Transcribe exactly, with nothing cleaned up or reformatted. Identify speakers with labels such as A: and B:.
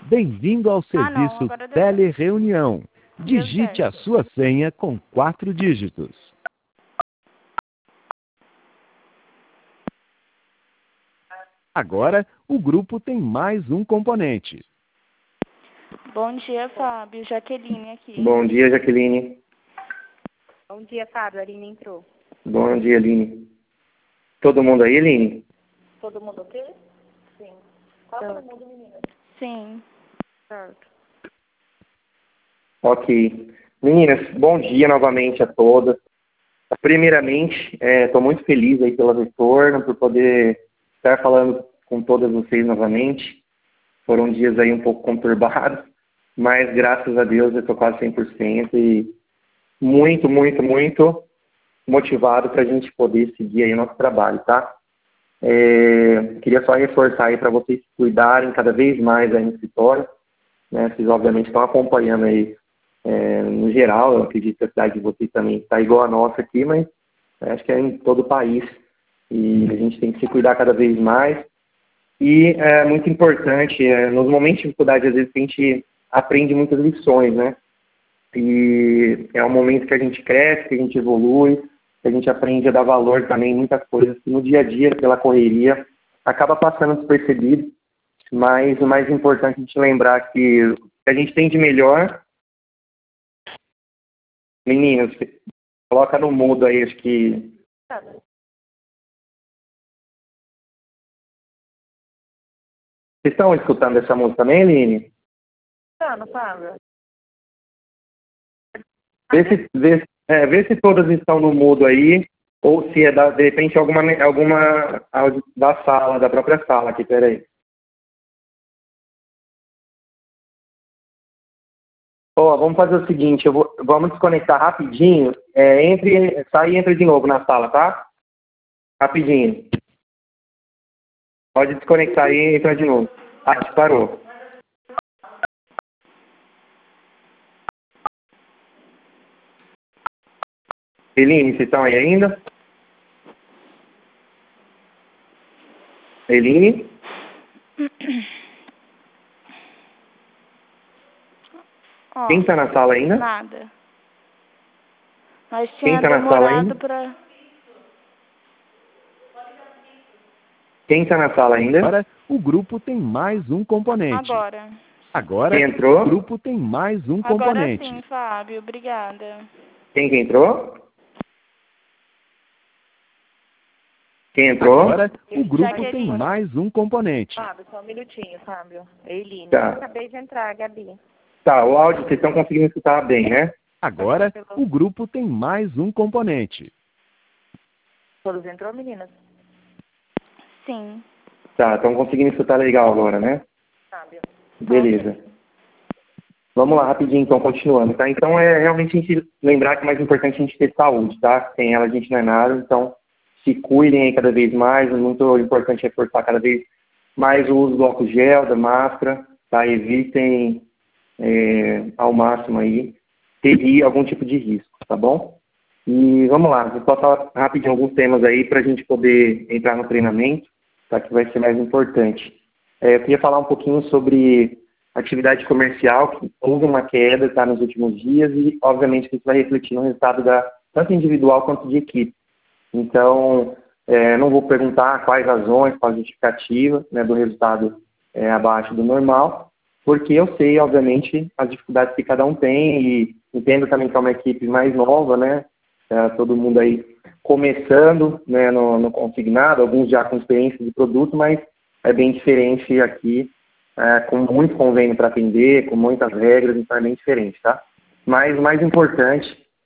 A: Bem-vindo ao
B: Ah, não,
A: serviço
B: agora deu.
A: Telereunião.
B: Deu
A: Digite a
B: certo.
A: sua senha com quatro dígitos. Agora, o grupo tem mais um componente.
B: Bom dia, Fábio. Jaqueline aqui.
C: Bom dia, Jaqueline.
D: Bom dia, Fábio. A Aline entrou.
C: Bom dia, Aline. Todo mundo aí, Aline?
D: Todo mundo ok? Sim. Qual
B: Certo.
D: todo mundo, menina?
B: Sim.
D: Certo.
C: Ok. Meninas, bom dia novamente a todas. Primeiramente, estou muito feliz aí pelo retorno, por poder estar falando com todas vocês novamente. Foram dias aí um pouco conturbados, mas graças a Deus eu estou quase cem por cento e muito, muito, muito motivado para a gente poder seguir aí o nosso trabalho, tá? É, queria só reforçar aí para vocês cuidarem cada vez mais aí no escritório, né? Vocês obviamente estão acompanhando aí é, no geral, eu acredito que a cidade de vocês também está igual a nossa aqui, mas é, acho que é em todo o país e a gente tem que se cuidar cada vez mais. E é muito importante, é, nos momentos de dificuldade, às vezes a gente aprende muitas lições, né? E é um momento que a gente cresce, que a gente evolui, que a gente aprende a dar valor também em muitas coisas que no dia a dia, pela correria, acaba passando despercebido. Mas o mais importante é a gente lembrar que o que a gente tem de melhor... Meninas, coloca no mudo aí, acho que... Vocês estão escutando essa música também, Aline?
D: Tá, não fala.
C: Vê se, vê, é, vê se todas estão no mudo aí, ou se é da, de repente alguma, alguma áudio da sala, da própria sala aqui, peraí. Ó, vamos fazer o seguinte, eu vou, vamos desconectar rapidinho, é, entre, sai e entra de novo na sala, tá? Rapidinho. Pode desconectar aí e entrar de novo. Ah, disparou. Eline, vocês estão aí ainda? Eline?
B: Ó,
C: Quem está na sala ainda?
B: nada. Mas
C: Quem
B: tinha
C: tá na sala
B: demorado
C: ainda?
B: pra...
C: Quem está na sala ainda?
A: Agora, o grupo tem mais um componente.
B: Agora.
A: Agora,
C: Quem entrou?
A: o grupo tem mais um
B: Agora
A: componente.
B: sim, Fábio. Obrigada.
C: Quem que entrou? Quem entrou?
A: Agora, o grupo tem
B: Jaqueline.
A: mais um componente.
D: Fábio, só um minutinho, Fábio. É Eline.
C: Tá.
D: Acabei de entrar, Gabi.
C: Tá, o áudio vocês estão conseguindo escutar bem, né?
A: Agora, o grupo tem mais um componente.
D: Todos entrou, meninas?
B: Sim.
C: Tá, estão conseguindo escutar legal agora, né?
D: Fábio.
C: Beleza. Vamos lá, rapidinho, então, continuando, tá? Então, é realmente a gente lembrar que o mais importante é a gente ter saúde, tá? Sem ela a gente não é nada, então se cuidem aí cada vez mais, é muito importante reforçar cada vez mais o uso do álcool gel, da máscara, tá? Evitem é, ao máximo aí ter algum tipo de risco, tá bom? E vamos lá, vou passar rapidinho alguns temas aí para a gente poder entrar no treinamento, tá? Que vai ser mais importante. É, eu queria falar um pouquinho sobre atividade comercial, que houve uma queda, tá, nos últimos dias e, obviamente, isso vai refletir no resultado da, tanto individual quanto de equipe. Então, é, não vou perguntar quais razões, qual a justificativa, né, do resultado é, abaixo do normal, porque eu sei, obviamente, as dificuldades que cada um tem e entendo também que é uma equipe mais nova, né, é, todo mundo aí começando, né, no, no consignado, alguns já com experiência de produto, mas é bem diferente aqui, é, com muito convênio para atender, com muitas regras, então é bem diferente, tá? Mas o mais importante